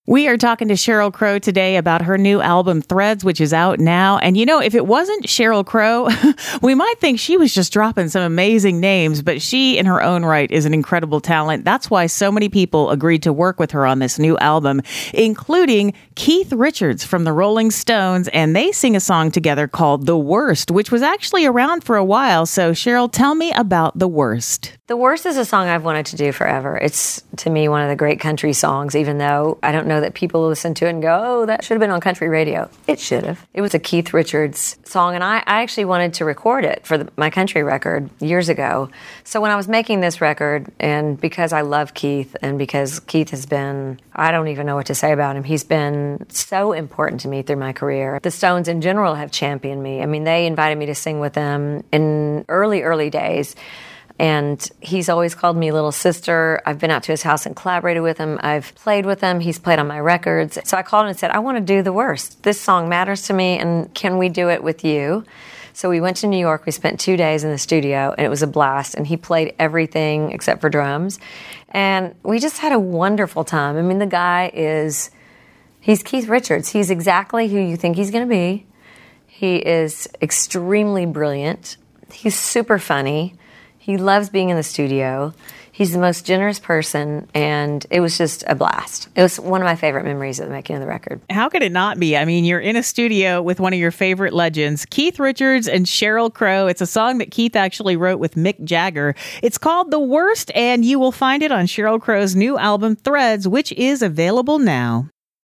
We are talking to Sheryl Crow today about her new album, Threads, which is out now. And you know, if it wasn't Sheryl Crow, we might think she was just dropping some amazing names, but she, in her own right, is an incredible talent. That's why so many people agreed to work with her on this new album, including Keith Richards from the Rolling Stones. And they sing a song together called The Worst, which was actually around for a while. So, Sheryl, tell me about The Worst. The Worst is a song I've wanted to do forever. It's, to me, one of the great country songs, even though I don't know that people listen to it and go, oh, that should have been on country radio. It should have. It was a Keith Richards song, and I actually wanted to record it for my country record years ago. So when I was making this record, and because I love Keith, and because Keith has been, I don't even know what to say about him, he's been so important to me through my career. The Stones in general have championed me. I mean, they invited me to sing with them in early days. And he's always called me little sister. I've been out to his house and collaborated with him. I've played with him. He's played on my records. So I called him and said, I want to do The Worst. This song matters to me, and can we do it with you? So we went to New York. We spent 2 days in the studio, and it was a blast. And he played everything except for drums. And we just had a wonderful time. I mean, the guy he's Keith Richards. He's exactly who you think he's going to be. He is extremely brilliant. He's super funny. He loves being in the studio. He's the most generous person, and it was just a blast. It was one of my favorite memories of the making of the record. How could it not be? I mean, you're in a studio with one of your favorite legends, Keith Richards and Sheryl Crow. It's a song that Keith actually wrote with Mick Jagger. It's called The Worst, and you will find it on Sheryl Crow's new album, Threads, which is available now.